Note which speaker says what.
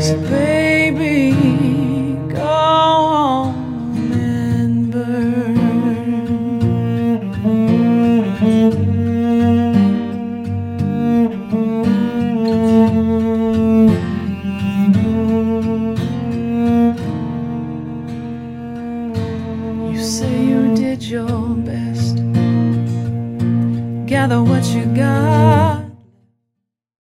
Speaker 1: So baby, go home and burn. You say you did your best, gather what you got.